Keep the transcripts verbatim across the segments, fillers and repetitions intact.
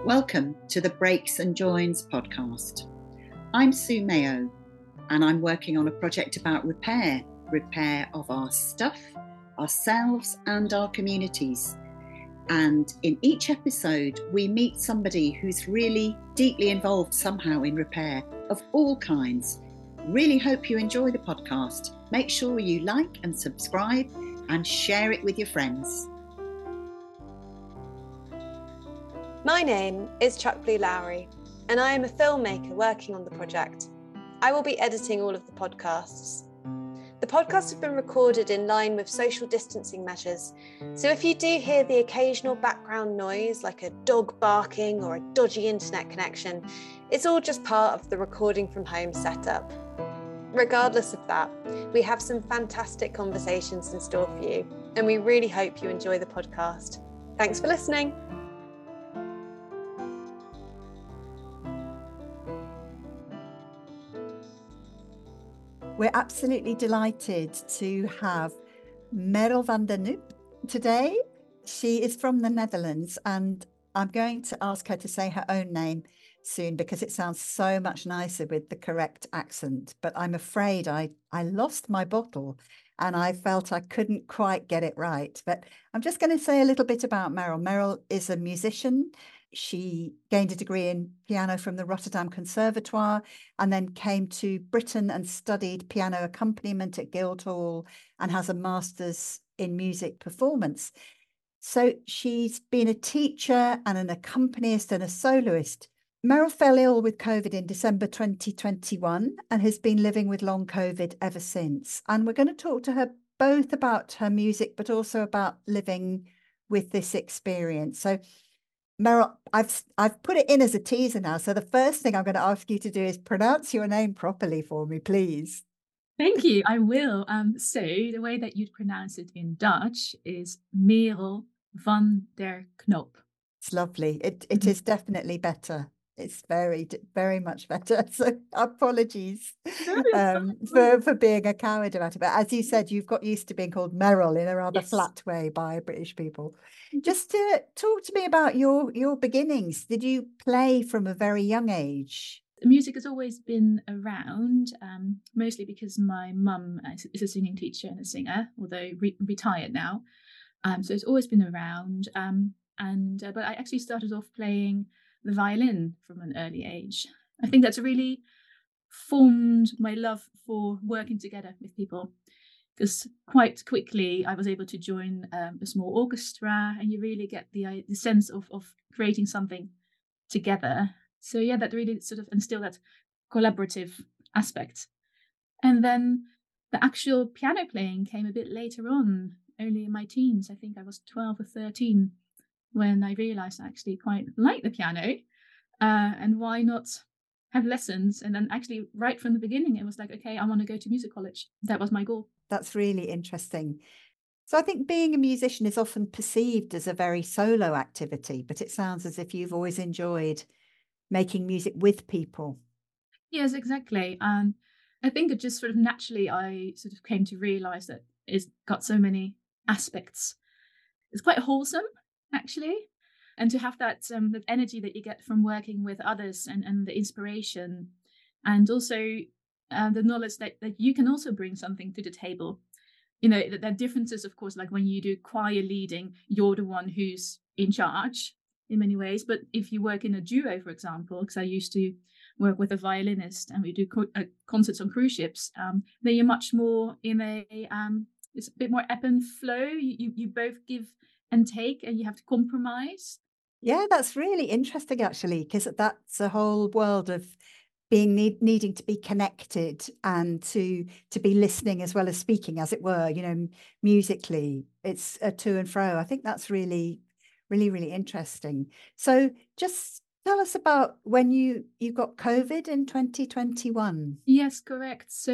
Welcome to the Breaks and Joins podcast. I'm Sue Mayo, and I'm working on a project about repair, repair of our stuff, ourselves and our communities. And in each episode, we meet somebody who's really deeply involved somehow in repair of all kinds. Really hope you enjoy the podcast. Make sure you like and subscribe and share it with your friends. My name is Chuck Blue Lowry, and I am a filmmaker working on the project. I will be editing all of the podcasts. The podcasts have been recorded in line with social distancing measures, so if you do hear the occasional background noise like a dog barking or a dodgy internet connection, it's all just part of the recording from home setup. Regardless of that, we have some fantastic conversations in store for you, and we really hope you enjoy the podcast. Thanks for listening. We're absolutely delighted to have Merel van der Noep today. She is from the Netherlands, and I'm going to ask her to say her own name soon because it sounds so much nicer with the correct accent. But I'm afraid I, I lost my bottle and I felt I couldn't quite get it right. But I'm just going to say a little bit about Merel. Merel is a musician. She gained a degree in piano from the Rotterdam Conservatoire and then came to Britain and studied piano accompaniment at Guildhall and has a master's in music performance. So she's been a teacher and an accompanist and a soloist. Merel fell ill with COVID in December twenty twenty-one and has been living with long COVID ever since. And we're going to talk to her both about her music, but also about living with this experience. So Merel, I've I've put it in as a teaser now. So the first thing I'm going to ask you to do is pronounce your name properly for me, please. Thank you. I will. Um, so the way that you'd pronounce it in Dutch is Merel van der Knoop. It's lovely. It it is definitely better. It's very, very much better. So apologies um, for, for being a coward about it. But as you said, you've got used to being called Merel in a rather yes. flat way by British people. Just to talk to me about your, your beginnings. Did you play from a very young age? Music has always been around, um, mostly because my mum is a singing teacher and a singer, although re- retired now. Um, so it's always been around. Um, and uh, But I actually started off playing the violin from an early age. I think that's really formed my love for working together with people, because quite quickly I was able to join um, a small orchestra, and you really get the, uh, the sense of, of creating something together. So yeah, that really sort of instilled that collaborative aspect. And then the actual piano playing came a bit later on, only in my teens. I think I was twelve or thirteen when I realized I actually quite like the piano, uh, and why not have lessons? And then actually right from the beginning, it was like, okay, I want to go to music college. That was my goal. That's really interesting. So I think being a musician is often perceived as a very solo activity, but it sounds as if you've always enjoyed making music with people. Yes, exactly. And I think it just sort of naturally, I sort of came to realize that it's got so many aspects. It's quite wholesome, actually. And to have that um, that energy that you get from working with others, and, and the inspiration, and also uh, the knowledge that, that you can also bring something to the table. You know, there are differences, of course, like when you do choir leading, you're the one who's in charge in many ways. But if you work in a duo, for example, because I used to work with a violinist and we do co- uh, concerts on cruise ships, um, then you're much more in a, um, it's a bit more ebb and flow. You, you, you both give and take, and you have to compromise. Yeah, that's really interesting, actually, because that's a whole world of being need, needing to be connected and to to be listening as well as speaking, as it were, you know, musically. It's a to and fro. I think that's really, really, really interesting. So just tell us about when you, you got COVID in twenty twenty-one. Yes, correct. So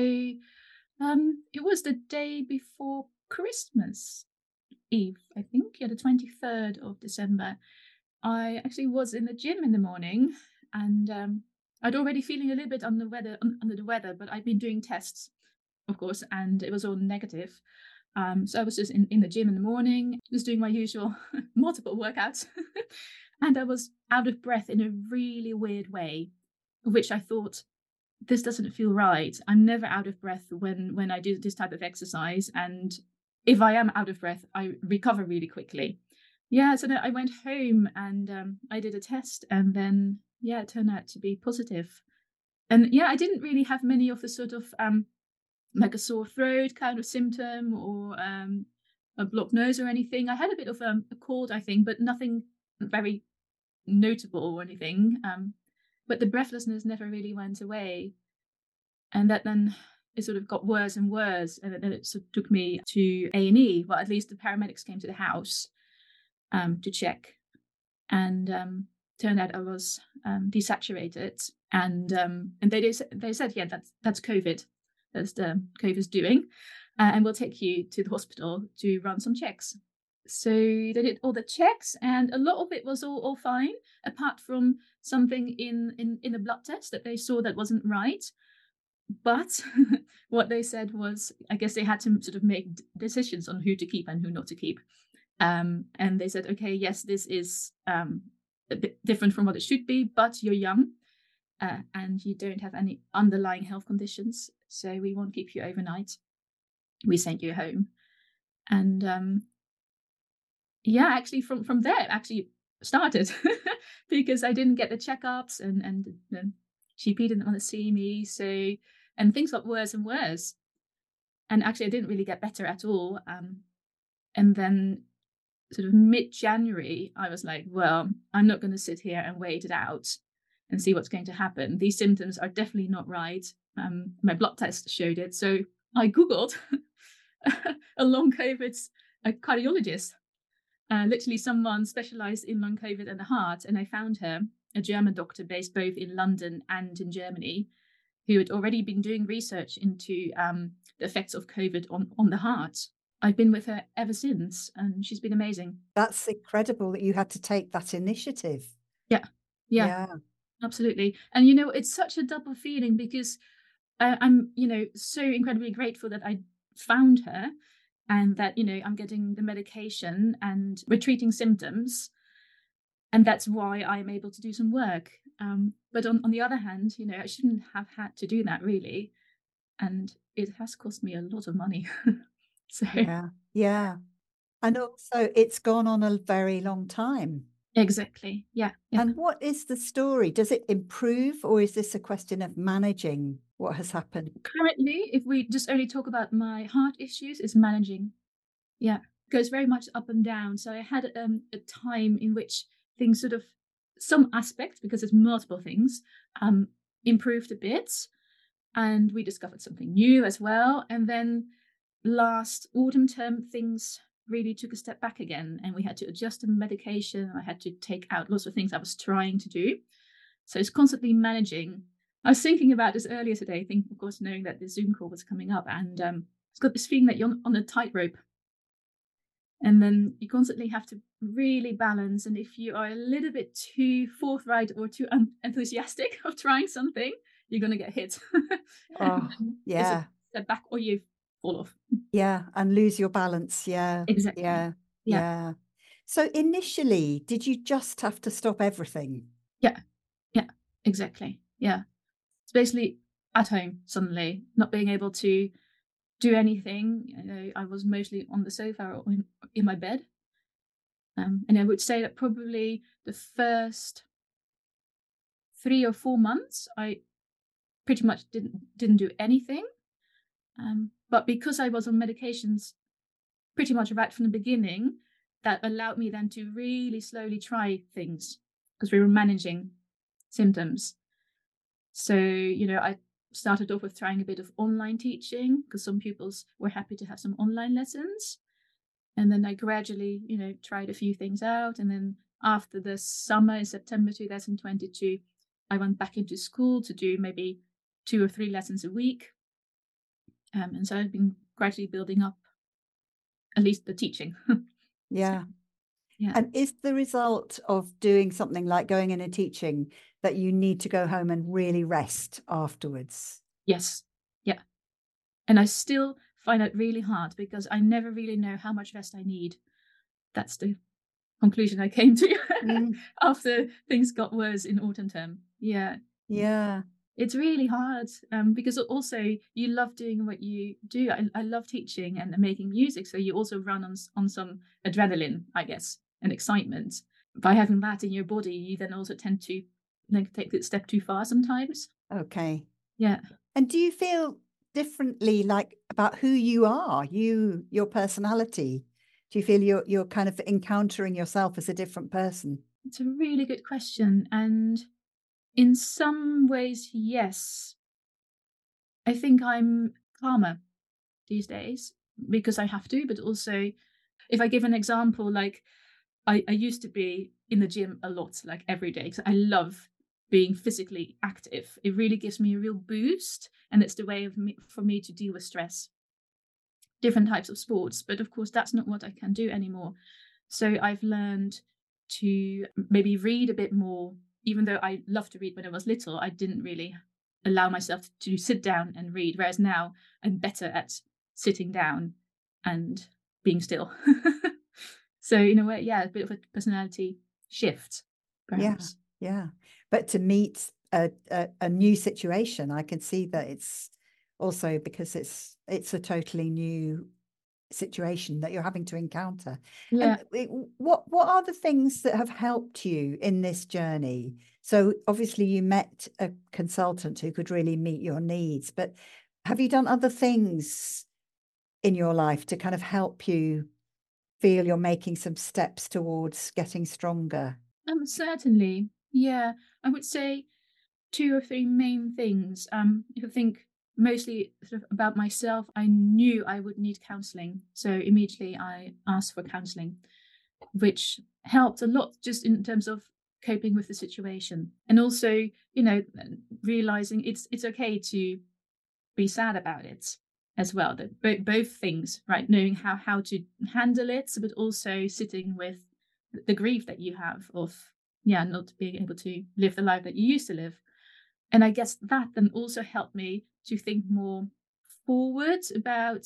um, it was the day before Christmas Eve, I think. Yeah, the twenty-third of December. I actually was in the gym in the morning, and um, I'd already feeling a little bit under the weather, under the weather, but I'd been doing tests, of course, and it was all negative. Um, so I was just in, in the gym in the morning, just doing my usual multiple workouts. and I was out of breath in a really weird way, which I thought, this doesn't feel right. I'm never out of breath when when I do this type of exercise, and if I am out of breath, I recover really quickly. Yeah, so then I went home and um, I did a test, and then yeah, it turned out to be positive. And yeah, I didn't really have many of the sort of um, like a sore throat kind of symptom, or um, a blocked nose or anything. I had a bit of um, a cold, I think, but nothing very notable or anything. Um, but the breathlessness never really went away. And that then it sort of got worse and worse. And then it sort of took me to A and E. Well, at least the paramedics came to the house um, to check. And um, turned out I was um, desaturated. And um, and they did, they said, yeah, that's that's COVID. That's the COVID's doing. Uh, and we'll take you to the hospital to run some checks. So they did all the checks, and a lot of it was all, all fine, apart from something in, in, in the blood test that they saw that wasn't right. But what they said was, I guess they had to sort of make d- decisions on who to keep and who not to keep. Um, and they said, okay, yes, this is um, a bit different from what it should be, but you're young uh, and you don't have any underlying health conditions, so we won't keep you overnight. We sent you home. And um, yeah, actually from, from there, it actually started because I didn't get the checkups, and, and the G P didn't want to see me. So, and things got worse and worse. And actually, I didn't really get better at all. Um, and then sort of mid-January, I was like, well, I'm not going to sit here and wait it out and see what's going to happen. These symptoms are definitely not right. Um, my blood test showed it. So I Googled a long COVID a cardiologist, uh, literally someone specialized in long COVID and the heart. And I found her, a German doctor based both in London and in Germany, who had already been doing research into um, the effects of COVID on, on the heart. I've been with her ever since, and she's been amazing. That's incredible that you had to take that initiative. Yeah, yeah, Yeah. absolutely. And, you know, it's such a double feeling because I, I'm, you know, so incredibly grateful that I found her, and that, you know, I'm getting the medication and we're treating symptoms. And that's why I'm able to do some work. Um, but on, on the other hand, you know, I shouldn't have had to do that really. And it has cost me a lot of money. So Yeah. Yeah. And also it's gone on a very long time. exactly. Yeah. Yeah. And what is the story? Does it improve, or is this a question of managing what has happened? Currently, if we just only talk about my heart issues, it's managing. Yeah. Goes very much up and down. So I had um, a time in which things sort of, some aspects, because there's multiple things, um, improved a bit. And we discovered something new as well. And then last autumn term, things really took a step back again, and we had to adjust the medication. I had to take out lots of things I was trying to do. So it's constantly managing. I was thinking about this earlier today, thinking, of course, knowing that the Zoom call was coming up, and um, it's got this feeling that you're on a tightrope. And then you constantly have to really balance. And if you are a little bit too forthright or too un- enthusiastic of trying something, you're going to get hit. Oh, yeah. It's a step back, or you fall off. Yeah. And lose your balance. Yeah. Exactly. Yeah. Yeah. Yeah. So initially, did you just have to stop everything? Yeah. Yeah. Exactly. Yeah. It's basically at home suddenly, not being able to do anything. You know, I was mostly on the sofa or in, in my bed. Um, and I would say that probably the first three or four months, I pretty much didn't didn't do anything. Um, but because I was on medications pretty much right from the beginning, that allowed me then to really slowly try things, because we were managing symptoms. So, you know, I started off with trying a bit of online teaching, because some pupils were happy to have some online lessons. And then I gradually, you know, tried a few things out. And then after the summer in September two thousand twenty-two, I went back into school to do maybe two or three lessons a week. Um, and so I've been gradually building up at least the teaching. Yeah. So, yeah. And is the result of doing something like going in and teaching that you need to go home and really rest afterwards? Yes. Yeah. And I still find it really hard because I never really know how much rest I need. That's the conclusion I came to Mm. after things got worse in autumn term. Yeah. Yeah. It's really hard um, because also you love doing what you do. I, I love teaching and making music. So you also run on, on some adrenaline, I guess, and excitement. By having that in your body, you then also tend to then take it a step too far sometimes. Okay. Yeah. And do you feel differently, like about who you are, you, your personality? Do you feel you're you're kind of encountering yourself as a different person? It's a really good question. And in some ways, yes. I think I'm calmer these days because I have to, but also if I give an example, like I, I used to be in the gym a lot, like every day, because I love being physically active. It really gives me a real boost, and it's the way of me, for me to deal with stress. Different types of sports, but of course that's not what I can do anymore. So I've learned to maybe read a bit more. Even though I loved to read when I was little, I didn't really allow myself to sit down and read, whereas now I'm better at sitting down and being still. So in a way, yeah, a bit of a personality shift, perhaps. Yeah, yeah. But to meet a, a, a new situation, I can see that it's also because it's it's a totally new situation that you're having to encounter. Yeah. And it, what what are the things that have helped you in this journey? So obviously you met a consultant who could really meet your needs, but have you done other things in your life to kind of help you feel you're making some steps towards getting stronger? Um, certainly. Yeah. I would say two or three main things. Um, if I think mostly sort of about myself, I knew I would need counselling. So immediately I asked for counselling, which helped a lot just in terms of coping with the situation. And also, you know, realizing it's it's okay to be sad about it as well. That bo- both things, right? Knowing how how to handle it, but also sitting with the grief that you have of yeah, not being able to live the life that you used to live. And I guess that then also helped me to think more forward about,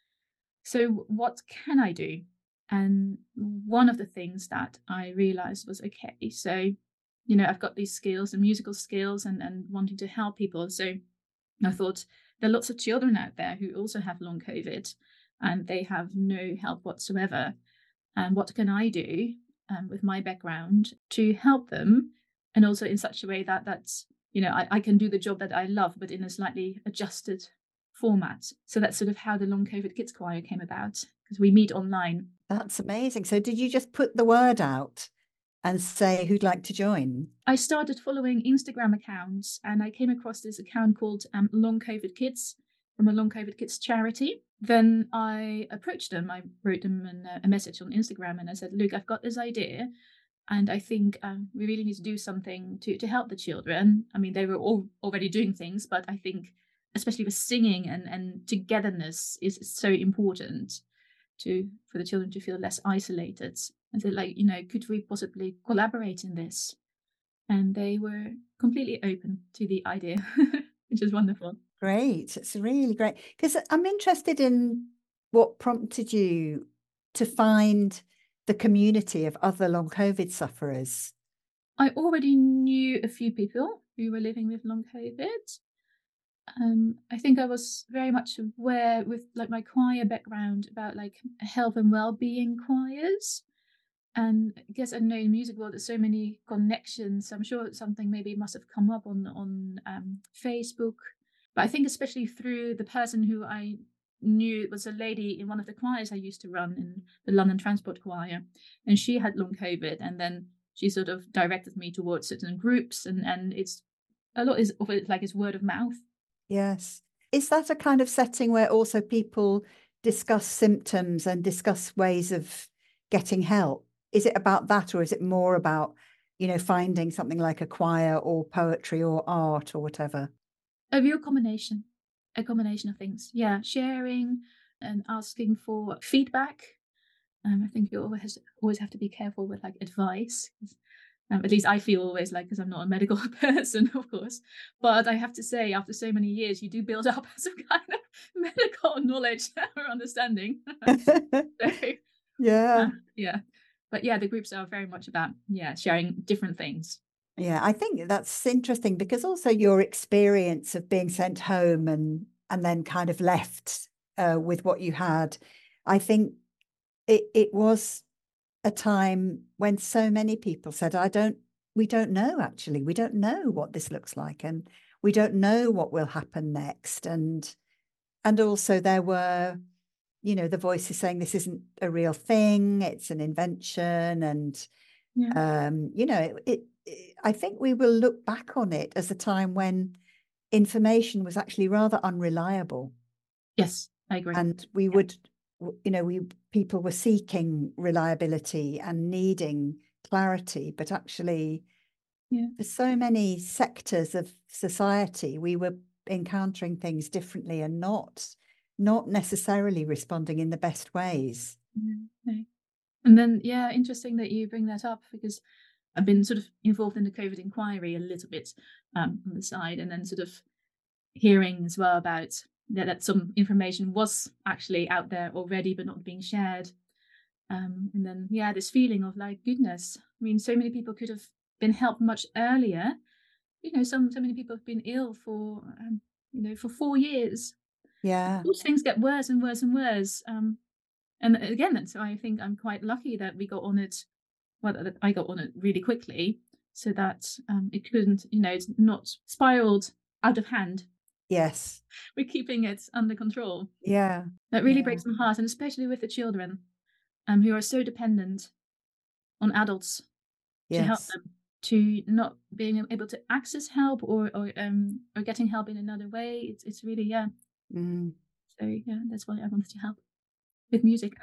so what can I do? And one of the things that I realized was, okay, so, you know, I've got these skills, the musical skills and, and wanting to help people. So I thought there are lots of children out there who also have long COVID and they have no help whatsoever. And what can I do um, with my background to help them? And also in such a way that that's, you know, I, I can do the job that I love, but in a slightly adjusted format. So that's sort of how the Long COVID Kids Choir came about, because we meet online. That's amazing. So did you just put the word out and say who'd like to join? I started following Instagram accounts and I came across this account called um, Long COVID Kids from a Long COVID Kids charity. Then I approached them. I wrote them an, uh, a message on Instagram and I said, look, I've got this idea and I think um, we really need to do something to, to help the children. I mean, they were all already doing things, but I think especially with singing and, and togetherness is so important to for the children to feel less isolated. And so like, you know, could we possibly collaborate in this? And they were completely open to the idea, which is wonderful. Great. It's really great. Because I'm interested in what prompted you to find the community of other long COVID sufferers. I already knew a few people who were living with long COVID. Um, I think I was very much aware with like my choir background about like health and well-being choirs. And I guess I know in the music world there's so many connections. I'm sure something maybe must have come up on on um, Facebook. But I think especially through the person who I knew, it was a lady in one of the choirs I used to run in the London Transport Choir. And she had long COVID. And then she sort of directed me towards certain groups. And, and it's a lot is of it like it's word of mouth. Yes. Is that a kind of setting where also people discuss symptoms and discuss ways of getting help? Is it about that, or is it more about, you know, finding something like a choir or poetry or art or whatever? A real combination, a combination of things. Yeah, sharing and asking for feedback. Um, I think you always always have to be careful with like advice. Um, at least I feel always like, because I'm not a medical person, of course. But I have to say, after so many years, you do build up some kind of medical knowledge or understanding. So, Yeah. uh, yeah. but yeah, the groups are very much about, yeah, sharing different things. Yeah, I think that's interesting because also your experience of being sent home and and then kind of left uh, with what you had, I think it it was a time when so many people said, I don't, we don't know, actually, we don't know what this looks like, and we don't know what will happen next. And and also there were, you know, the voices saying this isn't a real thing, it's an invention. And Yeah. um, you know, it, it, it I think we will look back on it as a time when information was actually rather unreliable. Yes, I agree. And we Yeah. would, you know, we people were seeking reliability and needing clarity, but actually, Yeah. for so many sectors of society, we were encountering things differently and not not necessarily responding in the best ways. Yeah, no. And then, yeah, interesting that you bring that up, because I've been sort of involved in the COVID inquiry a little bit um, on the side, and then sort of hearing as well about that, that some information was actually out there already but not being shared. Um, and then, yeah, this feeling of like, goodness, I mean, so many people could have been helped much earlier. You know, some so many people have been ill for, um, you know, for four years. Yeah. Of course, things get worse and worse and worse. Um, and again, that's why I think I'm quite lucky that we got on it. Well, that I got on it really quickly, so that um, it couldn't, you know, it's not spiraled out of hand. Yes. We're keeping it under control. Yeah. That really Yeah. breaks my heart, and especially with the children, um, who are so dependent on adults to help Yes. them, to not being able to access help or or um or getting help in another way. It's it's really, yeah. Mm. So yeah, that's why I wanted to help with music.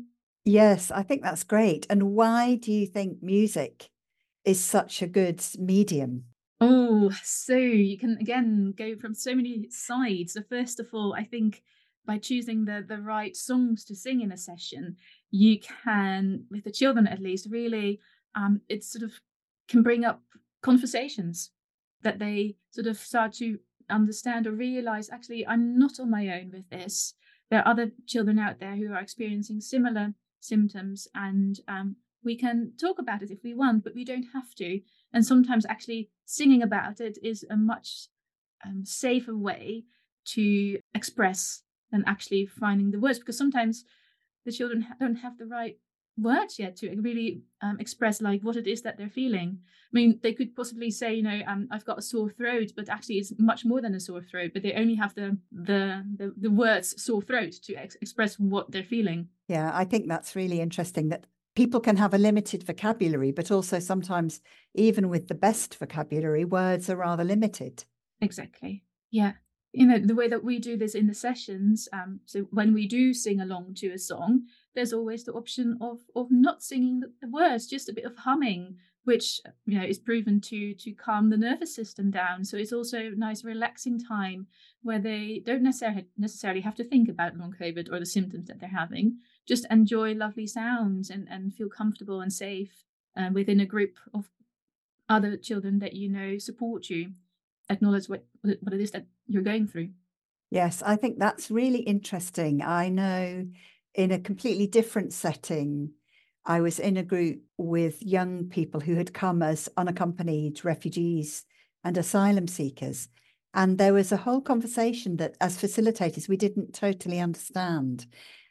Yes, I think that's great. And why do you think music is such a good medium? Oh, so you can again go from so many sides. So first of all, I think by choosing the the right songs to sing in a session, you can, with the children at least, really um it sort of can bring up conversations that they sort of start to understand or realize, actually, I'm not on my own with this. There are other children out there who are experiencing similar symptoms, and um, we can talk about it if we want, but we don't have to. And sometimes actually singing about it is a much um, safer way to express than actually finding the words, because sometimes the children ha- don't have the right words yet to really um, express like what it is that they're feeling. I mean, they could possibly say, you know, um, I've got a sore throat, but actually it's much more than a sore throat, but they only have the the the, the words sore throat to ex- express what they're feeling. Yeah, I think that's really interesting that people can have a limited vocabulary, but also sometimes, even with the best vocabulary, words are rather limited. Exactly. Yeah. You know, the way that we do this in the sessions, um, so when we do sing along to a song, there's always the option of of not singing the, the words, just a bit of humming, which, you know, is proven to to calm the nervous system down. So it's also a nice relaxing time where they don't necessarily necessarily have to think about long COVID or the symptoms that they're having. Just enjoy lovely sounds and and feel comfortable and safe uh, within a group of other children that you know support you, acknowledge what what it is that you're going through. Yes, I think that's really interesting. I know in a completely different setting, I was in a group with young people who had come as unaccompanied refugees and asylum seekers. And there was a whole conversation that, as facilitators, we didn't totally understand.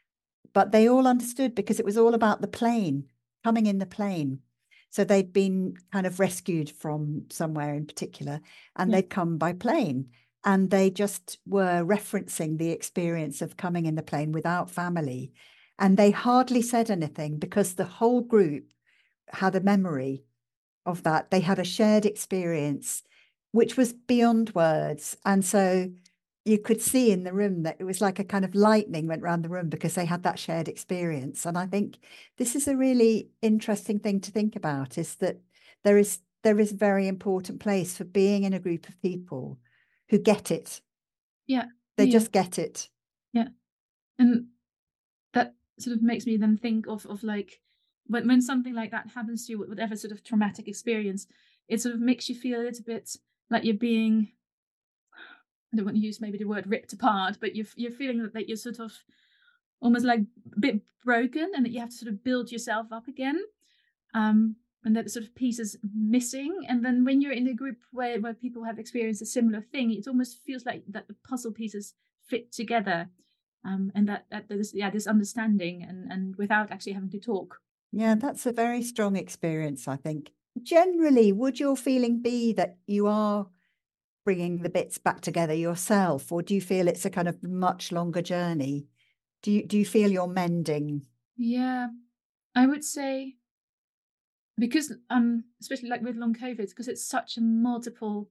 But they all understood because it was all about the plane, coming in the plane. So they'd been kind of rescued from somewhere in particular, and Yeah. they'd come by plane. And they just were referencing the experience of coming in the plane without family. And they hardly said anything because the whole group had a memory of that. They had a shared experience, which was beyond words. And so you could see in the room that it was like a kind of lightning went around the room because they had that shared experience. And I think this is a really interesting thing to think about, is that there is there is a very important place for being in a group of people who get it. Yeah. They yeah. just get it. Yeah. And that sort of makes me then think of of like when, when something like that happens to you, whatever sort of traumatic experience, it sort of makes you feel a little bit like you're being, I don't want to use maybe the word ripped apart, but you're you're feeling that, that you're sort of almost like a bit broken and that you have to sort of build yourself up again. um, and that sort of piece is missing. And then when you're in a group where, where people have experienced a similar thing, it almost feels like that the puzzle pieces fit together, um, and that that there's yeah this understanding, and and without actually having to talk. Yeah, that's a very strong experience, I think. Generally, would your feeling be that you are bringing the bits back together yourself, or do you feel it's a kind of much longer journey? Do you do you feel you're mending? Yeah, I would say, because um especially like with long COVID, because it's such a multiple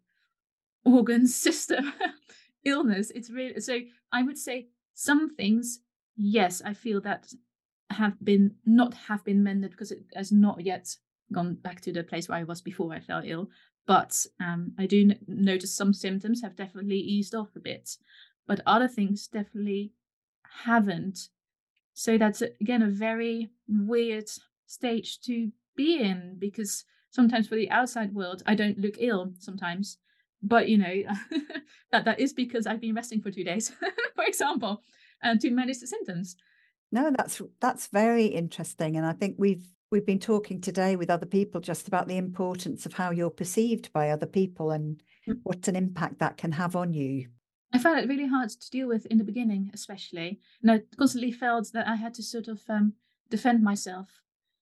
organ system illness, it's really, so I would say some things, yes, I feel that have been not have been mended, because it has not yet gone back to the place where I was before I fell ill. But um, I do n- notice some symptoms have definitely eased off a bit, but other things definitely haven't. So that's again a very weird stage to be in, because sometimes for the outside world I don't look ill sometimes, but you know that that is because I've been resting for two days, for example, and to manage the symptoms. No, that's that's very interesting, and I think we've we've been talking today with other people just about the importance of how you're perceived by other people and Mm. what an impact that can have on you. I found it really hard to deal with in the beginning, especially, and I constantly felt that I had to sort of um, defend myself,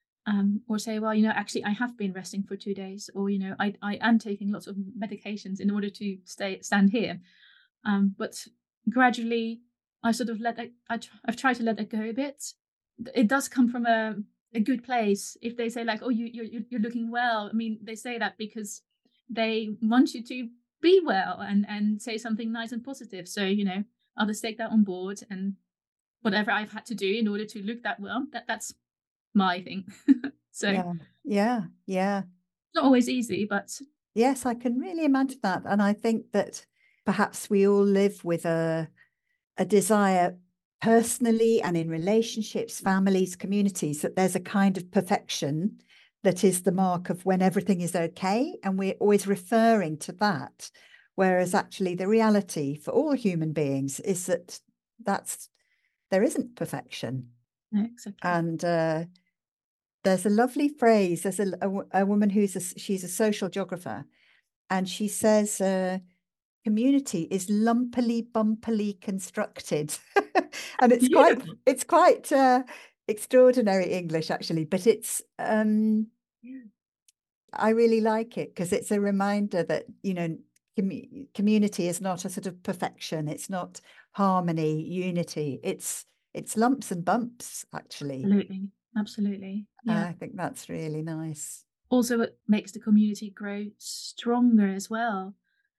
um, or say, well, you know, actually, I have been resting for two days, or you know, I I am taking lots of medications in order to stay stand here. Um, but gradually, I sort of let it, I tr- I've tried to let it go a bit. It does come from a a good place. If they say like, oh, you you're you're looking well, I mean, they say that because they want you to be well, and and say something nice and positive. So you know, I'll just take that on board, and whatever I've had to do in order to look that well, that that's my thing. So it's Yeah, yeah, yeah. not always easy, but Yes, I can really imagine that. And I think that perhaps we all live with a a desire personally and in relationships, families, communities, that there's a kind of perfection that is the mark of when everything is okay. And we're always referring to that. Whereas actually the reality for all human beings is that that's there isn't perfection. no, exactly. And uh, there's a lovely phrase. There's a, a, a woman who's a, she's a social geographer, and she says, uh, community is lumpily bumpily constructed. And it's quite Beautiful. it's quite uh, extraordinary English, actually, but it's um Yeah. I really like it because it's a reminder that, you know, com- community is not a sort of perfection, it's not harmony, unity, it's it's lumps and bumps, actually. Absolutely, absolutely, yeah. I think that's really nice. Also, it makes the community grow stronger as well,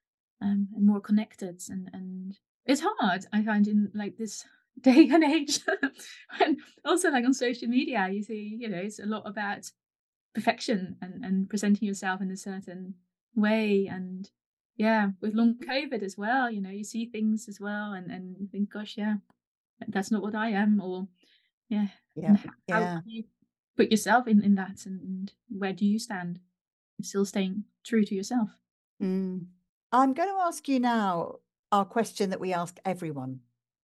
um, and more connected. And and it's hard, I find, in like this day and age. And also, like on social media, you see, you know, it's a lot about perfection, and and presenting yourself in a certain way. And yeah, with long COVID as well, you know, you see things as well, and and you think, gosh, yeah, that's not what I am, or yeah, Yeah, and how, how yeah. do you put yourself in in that, and, and where do you stand? Still staying true to yourself. Mm. I'm going to ask you now our question that we ask everyone.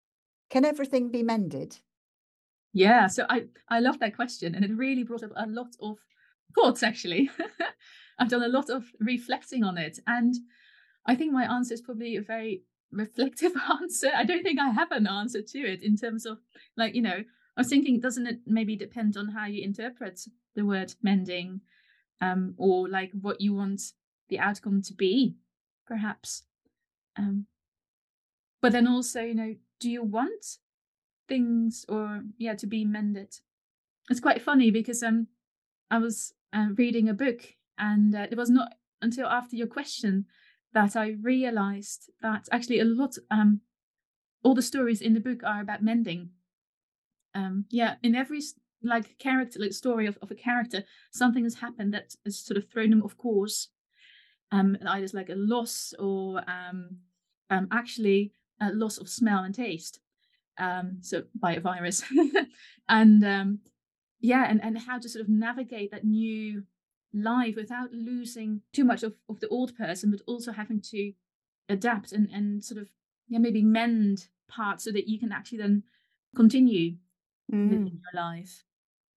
Can everything be mended? Yeah, so I I love that question, and it really brought up a lot of thoughts. Actually, I've done a lot of reflecting on it, and I think my answer is probably a very reflective answer. I don't think I have an answer to it in terms of, like, you know, I was thinking, doesn't it maybe depend on how you interpret the word mending, um, or like what you want the outcome to be, perhaps. Um, but then also, you know, do you want things, or yeah, to be mended? It's quite funny because um I was uh, reading a book, and uh, it was not until after your question that I realized that actually a lot um all the stories in the book are about mending. Um yeah, in every s- like character, like story of, of a character, something has happened that has sort of thrown them off course. Um either it's like a loss, or um um actually a loss of smell and taste, um so by a virus. And um yeah, and and how to sort of navigate that new life without losing too much of, of the old person, but also having to adapt, and and sort of, yeah, maybe mend parts so that you can actually then continue living Mm. your life.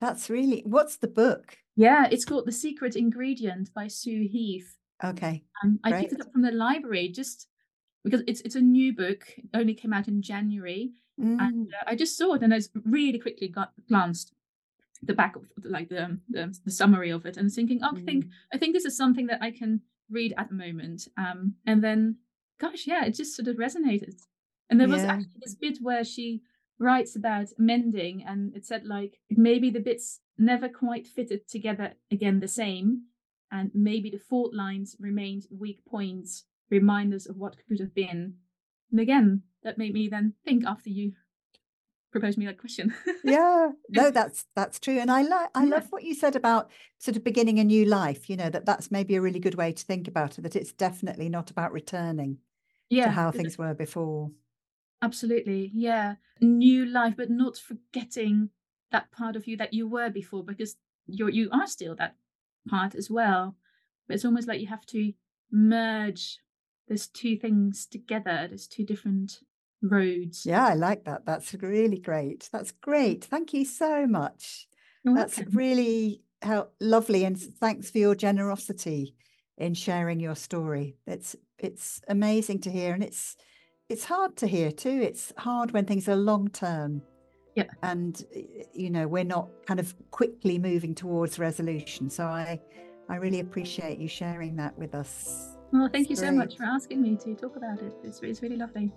That's really, what's the book? Yeah, it's called The Secret Ingredient by Sue Heath. Okay. Um, I great. picked it up from the library just because it's it's a new book. It only came out in January. Mm. And uh, I just saw it and I really quickly got glanced the back of the, like the, the the summary of it and thinking, oh, I think I think this is something that I can read at the moment. Um, and then, gosh, yeah, it just sort of resonated. And there was Yeah. actually this bit where she writes about mending, and it said like maybe the bits never quite fitted together again the same, and maybe the fault lines remained weak points, reminders of what could have been. And again, that made me then think after you proposed me that question. Yeah, no, that's that's true. And I like I Yeah. love what you said about sort of beginning a new life, you know, that that's maybe a really good way to think about it, that it's definitely not about returning Yeah, to how th- things were before. absolutely. Yeah. New life, but not forgetting that part of you that you were before, because you're you are still that part as well. But it's almost like you have to merge those two things together. There's two different roads. Yeah, I like that. That's really great. That's great. Thank you so much. You're That's welcome. really help, lovely, and thanks for your generosity in sharing your story. It's it's amazing to hear, and it's it's hard to hear too. It's hard when things are long term. Yeah. And you know, we're not kind of quickly moving towards resolution. So I I really appreciate you sharing that with us. Well, thank you It's so great. much for asking me to talk about it. It's, it's really lovely.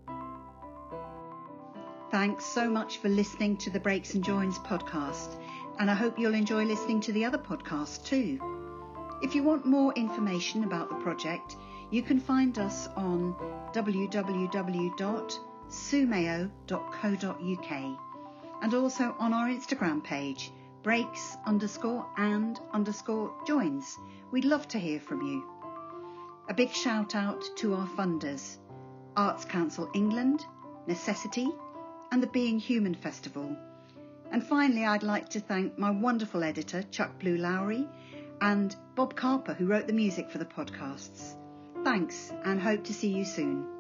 Thanks so much for listening to the Breaks and Joins podcast, and I hope you'll enjoy listening to the other podcasts too. If you want more information about the project, you can find us on w w w dot sumayo dot co dot u k and also on our Instagram page, breaks underscore and underscore joins. We'd love to hear from you. A big shout out to our funders, Arts Council England, Necessity, and the Being Human Festival. And finally, I'd like to thank my wonderful editor, Chuck Blue Lowry, and Bob Carper, who wrote the music for the podcasts. Thanks, and hope to see you soon.